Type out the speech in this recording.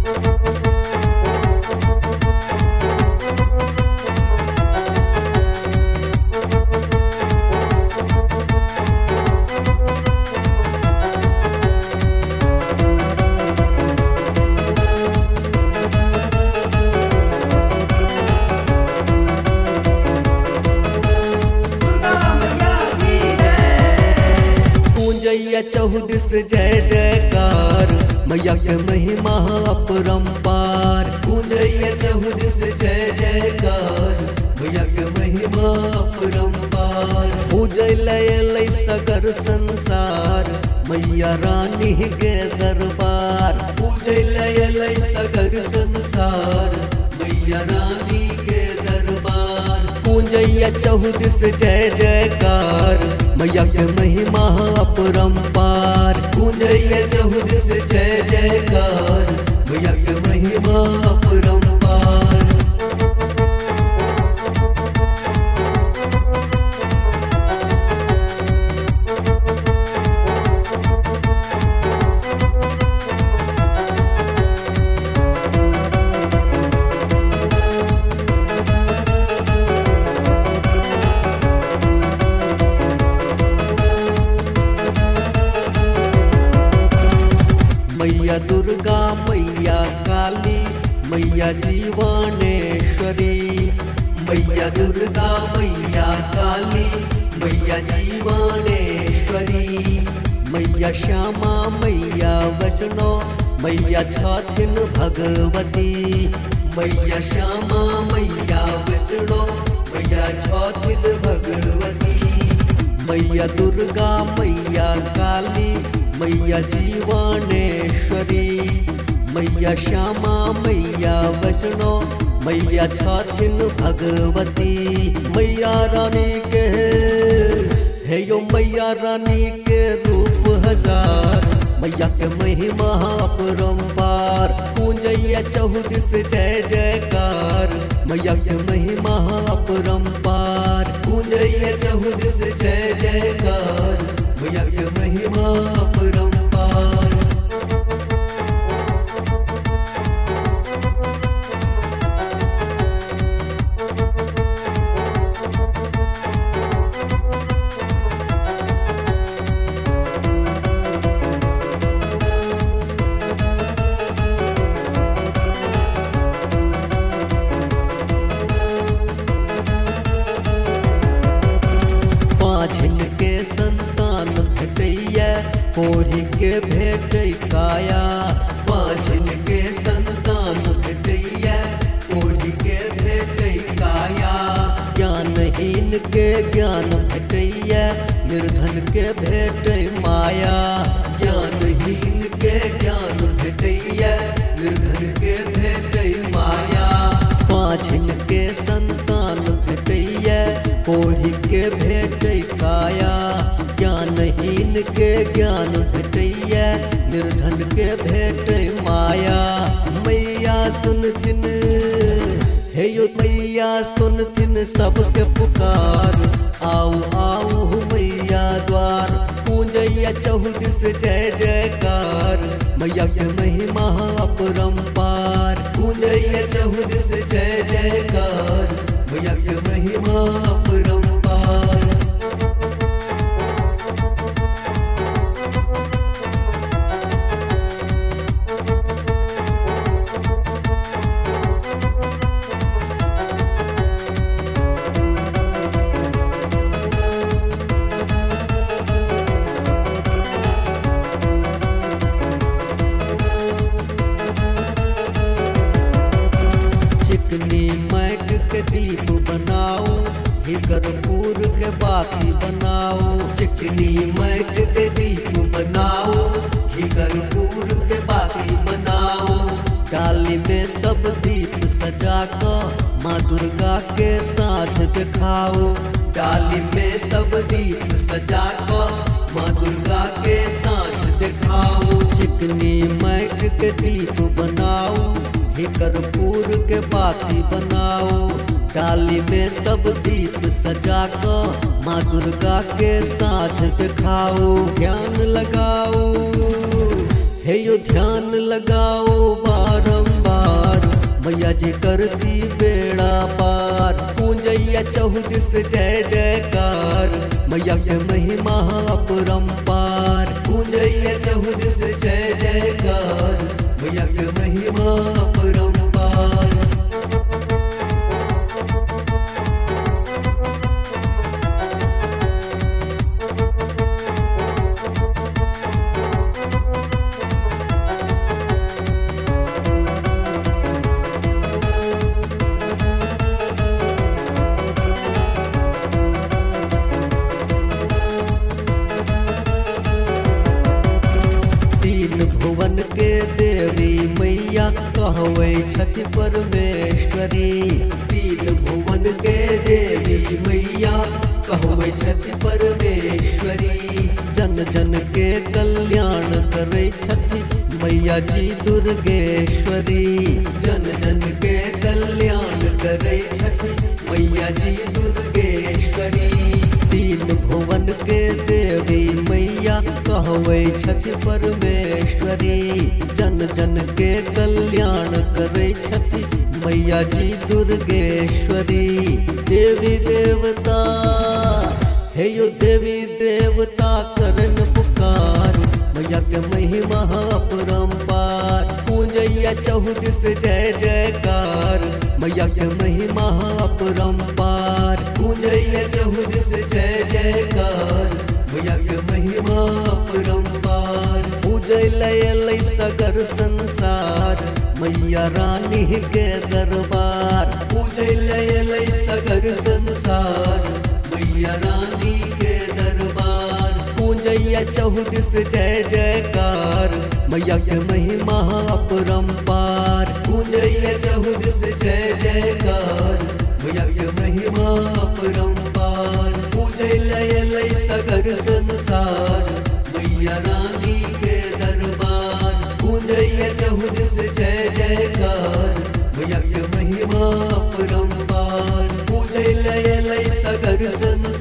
चौदिस जय जयकार मैया के महिमा अपरंपार। पूजैया चौदिस जय जयकार मैया के महिमा अपरंपार। पूजै सगर संसार मैया रानी के दरबार। पूजै सगर संसार मैया रानी के दरबार। पूजैया चौदिस जय जयकार मैया के महिमा अपरंपार। पूजैया चौदिस जय जयकार मैया के महिमा अपरंपार। मैया दुर्गा मैया काली मैया जीवानेश्वरी। मैया दुर्गा मैया काली मैया जीवानेश्वरी। मैया श्यामा मैया वैष्णो मैया छथिन भगवती। मैया श्यामा मैया वैष्णो मैया छथिन भगवती। मैया दुर्गा मैया काली मैया जीवानेश्वरी। मैया श्यामा मैया वैष्णो मैया छथिन भगवती। मैया रानी के है यो मैया रानी के रूप हजार मैया के महिमा अपरंपार। पूजैया चौदिस जय जयकार मैया के महिमा अपरंपार। पूजैया चौदिस जय जयकार मैया के महिमा अपरंपार। के संतान भेटैया कोढ़ी के भेटै काया। पाँचन के संतान भेटैया कोढ़ी के भेटै काया। ज्ञानहीन के ज्ञान भेटैया निर्धन के भेटै माया। ज्ञानहीन के ज्ञान भेटैया निर्धन के भेटै माया। पाँचन के संतान भेटैया कोढ़ी के भेटै काया। ज्ञानहीन के ज्ञान भेटैया निर्धन के भेटै माया। मैया सुनथिन हे यो मैया सुनथिन सबके पुकार। आओ आओ मैया द्वार। पूजैया चौदिस जय जयकार मैया के महिमा अपरंपार। पूजैया चौदिस जय जयकार मैया के महिमा अपरंपार। चिकनी मैट के दीप बनाओ घी कर्पूर के बाती बनाओ। चिकनी मैट के दीप बनाओ घी कर्पूर के बाती बनाओ। डाली में सब दीप सजा कर माँ दुर्गा के साँझ दिखाओ। डाली में सब दीप सजा कर माँ दुर्गा के साँझ दिखाओ। चिकनी मैट के दीप बनाओ घी कर्पूर के बाती बनाओ। डाली में सब दीप सजा कर माँ दुर्गा के साँझ दिखाओ। ध्यान लगाओ हे यो ध्यान लगाओ बारंबार, मैया जी करती बेड़ा पार। पूजैया चौदिस जय जयकार, मैया के महिमा अपरंपार। पूजैया चौदिस जय जयकार, मैया के महिमा अपरंपार। भुवन के देवी मैया कहवे छठी परमेश्वरी। तीन भुवन के देवी मैया कहवे छठी परमेश्वरी। जन जन के कल्याण करे छठी मैया जी दुर्गेश्वरी। जन जन के कल्याण करे छठी मैया जी दुर्गेश्वरी। तीन भुवन के देवी मैया कहवे छठी परमेश्वरी। जन जन के कल्याण करे छठी मैया जी दुर्गेश्वरी। देवी देवता हे यो देवी देवता करन पुकार, मैया के महिमा अपरंपार। पूजैया चौदिस जय जयकार, मैया के महिमा अपरंपार। पूजैया चौदिस जय जयकार, मैया के महिमा अपरंपार। पूजै लय सगर संसार, मैया रानी के दरबार। पूजै लय सगर संसार, मैया रानी के दरबार। पूजैया चौदिस जय जयकार, मैया के महिमा अपरंपार। पूजैया चौदिस जय जयकार, मैया के महिमा अपरंपार। पूजै लय सगर संसार, मैया रानी के दरबार। पूजैया चौदिस जय जयकार, मैया के महिमा अपरंपार। पूजै लय सगर संसार।